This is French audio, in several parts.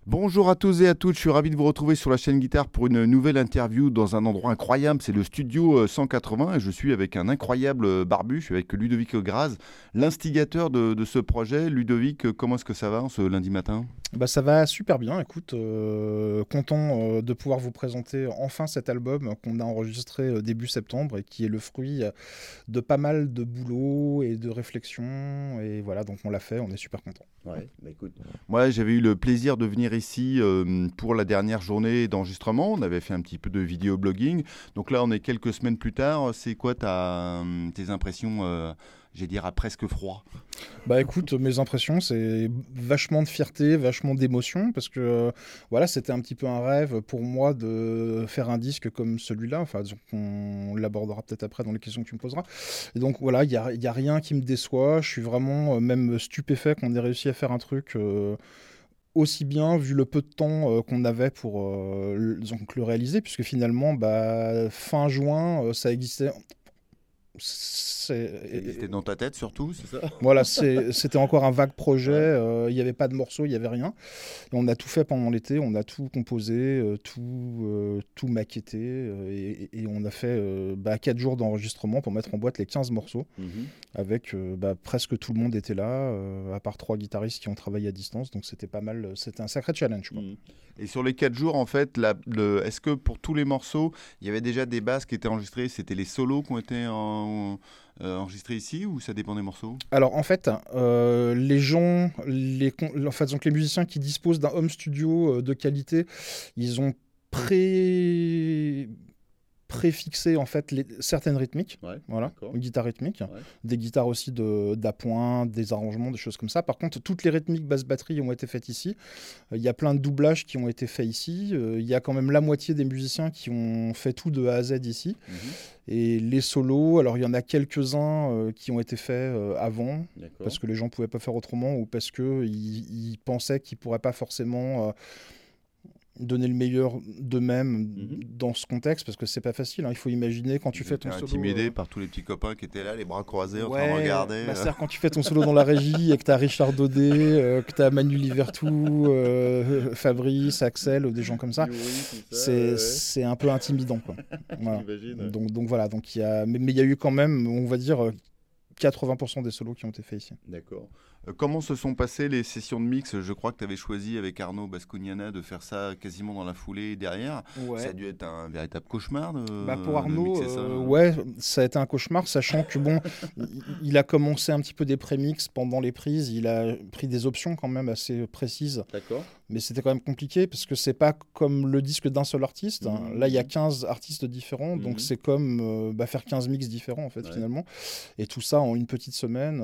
Bonjour à tous et à toutes, je suis ravi de vous retrouver sur la chaîne Guitare pour une nouvelle interview dans un endroit incroyable, c'est le studio 180 et je suis avec un incroyable barbu, je suis avec Ludovic Graz, l'instigateur de ce projet. Ludovic, comment est-ce que ça va ce lundi matin ? Ça va super bien, écoute, content de pouvoir vous présenter enfin cet album qu'on a enregistré début septembre et qui est le fruit de pas mal de boulot et de réflexion, et voilà, donc on l'a fait, on est super content. Ouais, écoute, moi j'avais eu le plaisir de venir ici pour la dernière journée d'enregistrement, on avait fait un petit peu de vidéo blogging, donc là on est quelques semaines plus tard, c'est quoi tes impressions j'ai dire à presque froid? Bah écoute, mes impressions, c'est vachement de fierté, vachement d'émotion, parce que voilà, c'était un petit peu un rêve pour moi de faire un disque comme celui-là. Enfin, donc on l'abordera peut-être après dans les questions que tu me poseras. Et donc voilà, il y a rien qui me déçoit. Je suis vraiment même stupéfait qu'on ait réussi à faire un truc aussi bien, vu le peu de temps qu'on avait pour donc le réaliser, puisque finalement, fin juin, ça existait. C'était dans ta tête surtout, c'est ça? Voilà, c'était encore un vague projet, il n'y avait pas de morceaux, il n'y avait rien. Et on a tout fait pendant l'été, on a tout composé, tout maquetté, et on a fait 4 jours d'enregistrement pour mettre en boîte les 15 morceaux, avec presque tout le monde était là, à part 3 guitaristes qui ont travaillé à distance, donc c'était pas mal, c'était un sacré challenge, quoi. Et sur les 4 jours, en fait, est-ce que pour tous les morceaux, il y avait déjà des basses qui étaient enregistrées? C'était les solos qui ont été enregistrés ici ou ça dépend des morceaux? Alors en fait, les gens, donc les musiciens qui disposent d'un home studio de qualité, ils ont préfixé en fait certaines rythmiques, Ouais, voilà, d'accord. une guitare rythmique, Ouais. des guitares aussi d'appoint, des arrangements, des choses comme ça. Par contre, toutes les rythmiques basse batterie ont été faites ici. Il y a plein de doublages qui ont été faits ici. Il y a quand même la moitié des musiciens qui ont fait tout de A à Z ici. Et les solos, alors il y en a quelques-uns qui ont été faits avant, D'accord. parce que les gens pouvaient pas faire autrement, ou parce que ils pensaient qu'ils pourraient pas forcément donner le meilleur d'eux-mêmes dans ce contexte, parce que c'est pas facile, hein. Il faut imaginer quand tu fais ton solo. Intimidé par tous les petits copains qui étaient là, les bras croisés en train de Ouais, regarder. c'est-à-dire quand tu fais ton solo dans la régie et que tu as Richard Daudet, que tu as Manu Livertou, Fabrice, Axel, des gens comme ça, c'est un peu intimidant, quoi. Voilà. J'imagine. Donc voilà, donc mais il y a eu quand même, on va dire, 80% des solos qui ont été faits ici. D'accord. Comment se sont passées les sessions de mix? Je crois que tu avais choisi avec Arnaud Bascognana de faire ça quasiment dans la foulée derrière. Ouais. Ça a dû être un véritable cauchemar Pour de Arnaud, mixer ça. ouais, ça a été un cauchemar, sachant que bon, il a commencé un petit peu des prémix pendant les prises, il a pris des options quand même assez précises. D'accord. Mais c'était quand même compliqué parce que c'est pas comme le disque d'un seul artiste. Là, il y a 15 artistes différents, donc c'est comme faire 15 mix différents en fait, finalement. Et tout ça en une petite semaine,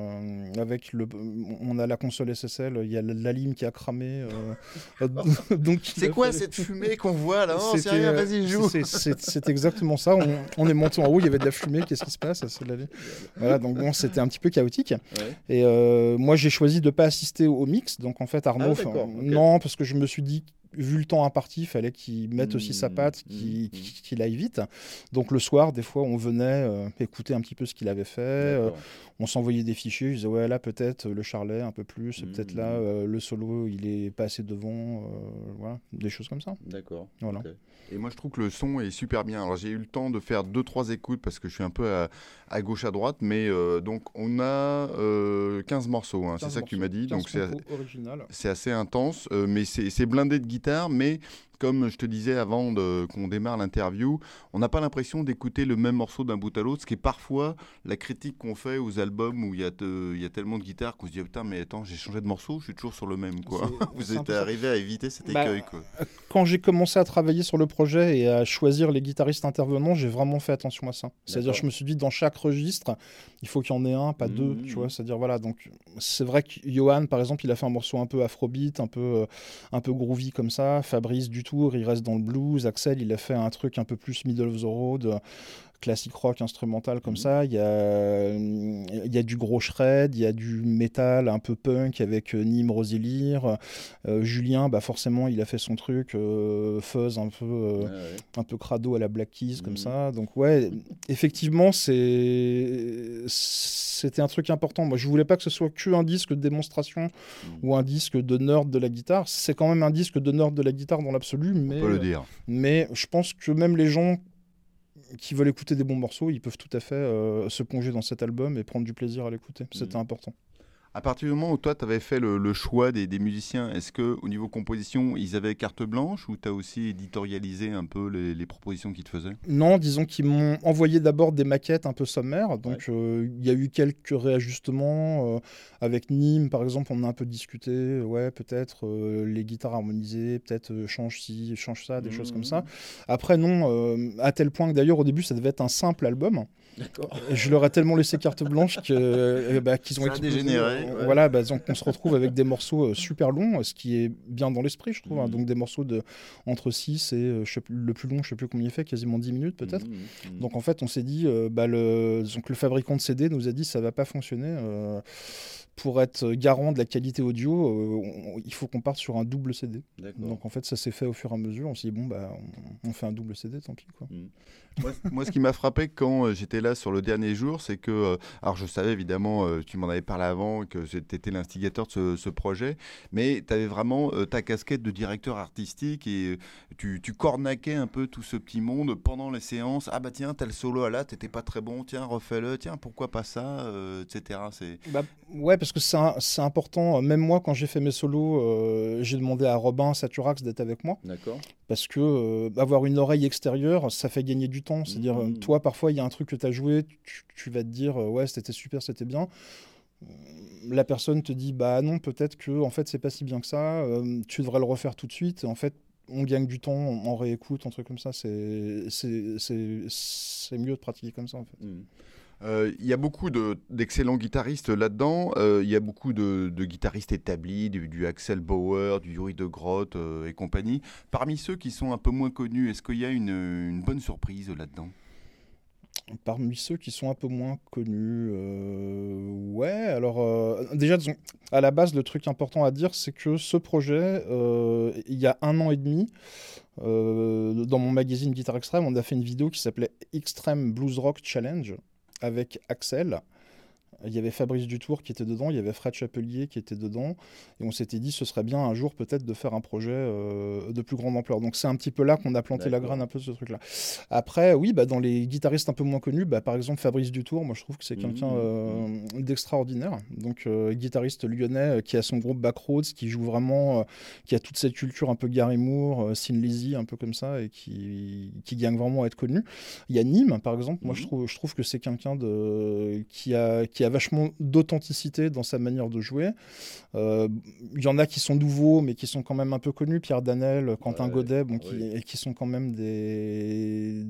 on a la console SSL, il y a la lime qui a cramé. Donc c'est quoi cette fumée qu'on voit là? Non, c'est rien, vas-y, joue. C'est exactement ça. On est monté en haut, il y avait de la fumée, qu'est-ce qui se passe? Voilà, donc bon, c'était un petit peu chaotique. Ouais. Et moi, j'ai choisi de pas assister au mix, donc en fait, Arnaud... Non, parce que je me suis dit, vu le temps imparti, il fallait qu'il mette aussi sa patte, qu'il aille vite. Donc le soir, des fois, on venait écouter un petit peu ce qu'il avait fait. On s'envoyait des fichiers. Je disais, ouais, là, peut-être le charlet un peu plus. Peut-être là, le solo, il est pas assez devant. Voilà, des choses comme ça. D'accord. Voilà. Okay. Et moi, je trouve que le son est super bien. Alors, j'ai eu le temps de faire 2-3 écoutes parce que je suis un peu à gauche, à droite. Mais donc, on a 15 morceaux. Hein, c'est ça que tu m'as dit. Donc, c'est assez intense. Mais c'est blindé de guitare. Mais comme je te disais avant qu'on démarre l'interview, on n'a pas l'impression d'écouter le même morceau d'un bout à l'autre, ce qui est parfois la critique qu'on fait aux albums où il y a tellement de guitares qu'on se dit putain mais attends, j'ai changé de morceau, je suis toujours sur le même quoi. Vous êtes arrivé à éviter cet écueil quoi. Quand j'ai commencé à travailler sur le projet et à choisir les guitaristes intervenants, j'ai vraiment fait attention à ça. C'est-à-dire je me suis dit dans chaque registre, il faut qu'il y en ait un, pas deux, tu vois, c'est-à-dire voilà, donc c'est vrai que Johan par exemple, il a fait un morceau un peu afrobeat, un peu groovy comme ça, Fabrice du Tour, il reste dans le blues, Axel, il a fait un truc un peu plus middle of the road. classique rock instrumental comme ça. Il y a du gros shred, il y a du métal un peu punk avec Nîmes, Rosélyre. Julien, forcément, il a fait son truc fuzz un peu crado à la Black Keys comme ça. Donc ouais, effectivement, c'était un truc important. Moi, je voulais pas que ce soit qu'un disque de démonstration ou un disque de nerd de la guitare. C'est quand même un disque de nerd de la guitare dans l'absolu, mais on peut le dire. Mais je pense que même les gens qui veulent écouter des bons morceaux, ils peuvent tout à fait se plonger dans cet album et prendre du plaisir à l'écouter. C'était important. À partir du moment où toi, tu avais fait le choix des musiciens, est-ce qu'au niveau composition, ils avaient carte blanche ou tu as aussi éditorialisé un peu les propositions qu'ils te faisaient ? Non, disons qu'ils m'ont envoyé d'abord des maquettes un peu sommaires. Donc, il y a eu quelques réajustements. Avec Nîmes, par exemple, on a un peu discuté. Ouais, peut-être les guitares harmonisées, peut-être change ci, change ça, des choses comme ça. Après, non, à tel point que d'ailleurs, au début, ça devait être un simple album. D'accord. Je leur ai tellement laissé carte blanche qu'ils ont explosé. Dégénéré. Voilà, donc on se retrouve avec des morceaux super longs, ce qui est bien dans l'esprit, je trouve. Hein. Donc des morceaux entre 6 et le plus long, je ne sais plus combien il fait, quasiment 10 minutes peut-être. Donc en fait, on s'est dit, donc le fabricant de CD nous a dit ça ne va pas fonctionner. Pour être garant de la qualité audio, il faut qu'on parte sur un double CD. D'accord. Donc en fait, ça s'est fait au fur et à mesure. On s'est dit, on fait un double CD, tant pis. Quoi. Moi, ce qui m'a frappé quand j'étais là sur le dernier jour, c'est que, alors je savais évidemment, tu m'en avais parlé avant, que tu étais l'instigateur de ce projet, mais tu avais vraiment ta casquette de directeur artistique et tu cornaquais un peu tout ce petit monde pendant les séances. Ah bah tiens, t'as le solo là, t'étais pas très bon, tiens, refais-le, tiens, pourquoi pas ça, etc. Ouais, parce que c'est important. Même moi, quand j'ai fait mes solos, j'ai demandé à Robin Saturax d'être avec moi. D'accord. Parce que avoir une oreille extérieure, ça fait gagner du temps. C'est-à-dire, toi, parfois, il y a un truc que tu as joué, tu vas te dire, ouais, c'était super, c'était bien. La personne te dit, bah non, peut-être que en fait, c'est pas si bien que ça. Tu devrais le refaire tout de suite. Et en fait, on gagne du temps, on réécoute, un truc comme ça. C'est mieux de pratiquer comme ça, en fait. Il y a beaucoup d'excellents guitaristes là-dedans. Il y a beaucoup de guitaristes établis, du Axel Bauer, du Yuri de Groot et compagnie. Parmi ceux qui sont un peu moins connus, est-ce qu'il y a une bonne surprise là-dedans ? Parmi ceux qui sont un peu moins connus, ouais, alors déjà, disons, à la base, le truc important à dire, c'est que ce projet, il y a 1 an et demi, dans mon magazine Guitare Extrême, on a fait une vidéo qui s'appelait Extreme Blues Rock Challenge avec Axel. Il y avait Fabrice Dutour qui était dedans, il y avait Fred Chapelier qui était dedans, et on s'était dit ce serait bien un jour peut-être de faire un projet de plus grande ampleur. Donc c'est un petit peu là qu'on a planté la graine un peu de ce truc-là. Après, oui, dans les guitaristes un peu moins connus, par exemple Fabrice Dutour, moi je trouve que c'est quelqu'un d'extraordinaire. Donc guitariste lyonnais qui a son groupe Backroads, qui joue vraiment, qui a toute cette culture un peu Gary Moore, Sin Lizzy, un peu comme ça, et qui gagne vraiment à être connu. Il y a Nîmes, par exemple, moi je trouve que c'est quelqu'un qui a vachement d'authenticité dans sa manière de jouer. Il y en a qui sont nouveaux, mais qui sont quand même un peu connus. Pierre Danel, Quentin Godet, qui sont quand même des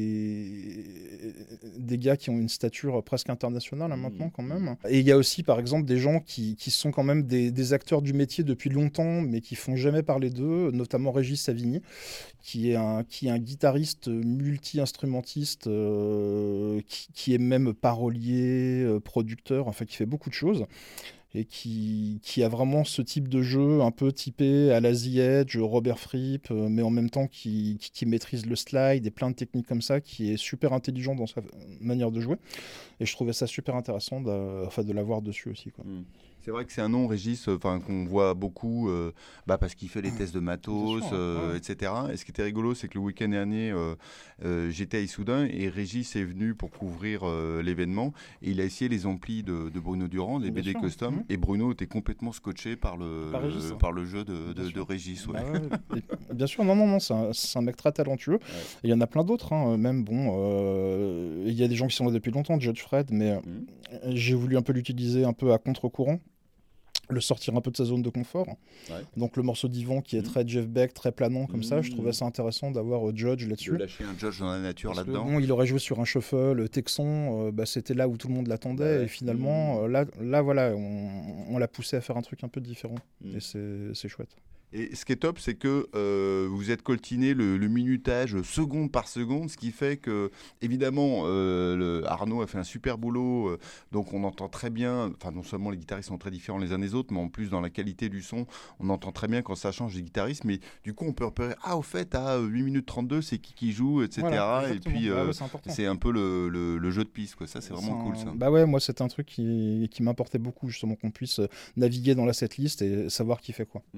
gars qui ont une stature presque internationale maintenant quand même. Et il y a aussi, par exemple, des gens qui sont quand même des acteurs du métier depuis longtemps, mais qui font jamais parler d'eux, notamment Régis Savigny, qui est un guitariste multi-instrumentiste, qui est même parolier, producteur, enfin qui fait beaucoup de choses et qui a vraiment ce type de jeu un peu typé à la The Edge, Robert Fripp, mais en même temps qui maîtrise le slide et plein de techniques comme ça, qui est super intelligent dans sa manière de jouer. Et je trouvais ça super intéressant de l'avoir dessus aussi, quoi. C'est vrai que c'est un nom, Régis, qu'on voit beaucoup parce qu'il fait les tests de matos, etc. Et ce qui était rigolo, c'est que le week-end dernier, j'étais à Issoudun et Régis est venu pour couvrir l'événement. Et il a essayé les amplis de Bruno Durand, les BD Custom. Et Bruno était complètement scotché par le jeu de Régis. Ouais. Bien sûr, non, c'est un mec très talentueux. Il y en a plein d'autres. Même, il y a des gens qui sont là depuis longtemps, Judge Fred, mais j'ai voulu un peu l'utiliser un peu à contre-courant, le sortir un peu de sa zone de confort. Donc le morceau d'Yvan qui est très Jeff Beck, très planant comme ça, je trouvais ça intéressant d'avoir Judge là-dessus. De lâcher un Judge dans la nature là-dedans. Il aurait joué sur un shuffle texan, c'était là où tout le monde l'attendait, et finalement là voilà, on l'a poussé à faire un truc un peu différent, et c'est chouette. Et ce qui est top, c'est que vous êtes coltiné le minutage seconde par seconde, ce qui fait que, évidemment, Arnaud a fait un super boulot, donc on entend très bien, enfin non seulement les guitaristes sont très différents les uns des autres, mais en plus dans la qualité du son, on entend très bien quand ça change des guitaristes, mais du coup on peut repérer, au fait, à 8 minutes 32, c'est qui joue, etc. Voilà, et puis c'est un peu le jeu de piste, quoi. Ça c'est vraiment cool, ça. Bah ouais, moi c'est un truc qui m'importait beaucoup, justement, qu'on puisse naviguer dans la setlist et savoir qui fait quoi.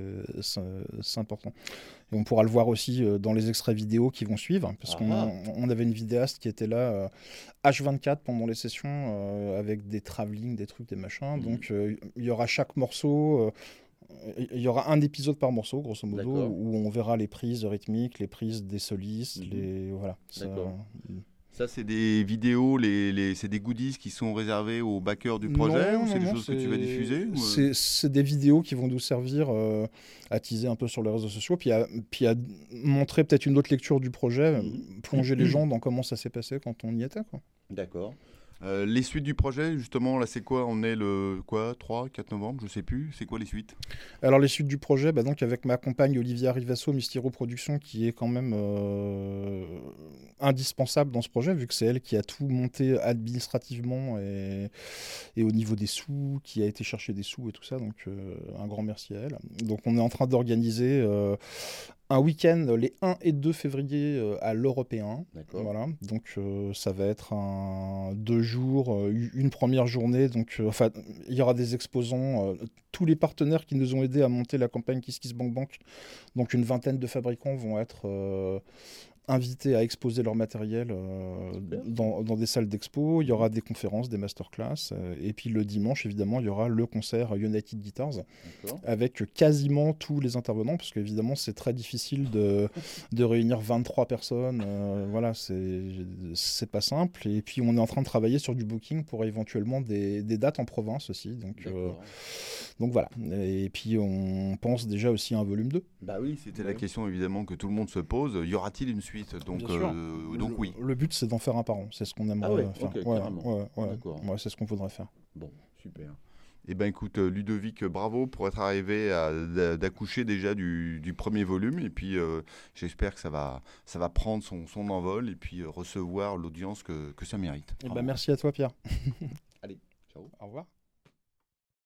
C'est important. Et on pourra le voir aussi dans les extraits vidéo qui vont suivre, parce qu'on avait une vidéaste qui était là H24 pendant les sessions avec des travelling, des trucs, des machins. Donc il y aura chaque morceau. Il y aura un épisode par morceau, grosso modo, où on verra les prises rythmiques, les prises des solistes, voilà. Ça, c'est des vidéos, c'est des goodies qui sont réservés aux backers du projet, ou c'est des choses que tu vas diffuser C'est des vidéos qui vont nous servir à teaser un peu sur les réseaux sociaux, puis à montrer peut-être une autre lecture du projet, plonger les gens dans comment ça s'est passé quand on y était, quoi. D'accord. Les suites du projet, justement, là, c'est quoi? On est le 3, 4 novembre, je sais plus. C'est quoi les suites? Alors, les suites du projet, donc avec ma compagne Olivia Rivasso, Mystiro Productions, qui est quand même indispensable dans ce projet, vu que c'est elle qui a tout monté administrativement et au niveau des sous, qui a été chercher des sous et tout ça. Donc, un grand merci à elle. Donc, on est en train d'organiser un week-end les 1 et 2 février à l'Européen. Voilà. Donc ça va être 2 jours, une première journée. Donc il y aura des exposants, tous les partenaires qui nous ont aidés à monter la campagne Kiss Kiss Bank Bank. Donc une vingtaine de fabricants vont être invités à exposer leur matériel dans des salles d'expo. Il y aura des conférences, des masterclass. Et puis le dimanche, évidemment, il y aura le concert United Guitars avec quasiment tous les intervenants, parce qu'évidemment, c'est très difficile de réunir 23 personnes. Voilà, c'est pas simple. Et puis, on est en train de travailler sur du booking pour éventuellement des dates en province aussi. Donc voilà. Et puis, on pense déjà aussi à un volume 2. Bah oui, c'était la question évidemment que tout le monde se pose. Y aura-t-il une suite? Donc oui. Le but, c'est d'en faire un par an. C'est ce qu'on aimerait faire. Ouais, c'est ce qu'on voudrait faire. Bon, super. Eh ben écoute, Ludovic, bravo pour être arrivé d'accoucher déjà du premier volume. Et puis j'espère que ça va prendre son envol et puis recevoir l'audience que ça mérite. Merci à toi, Pierre. Allez, ciao. Au revoir.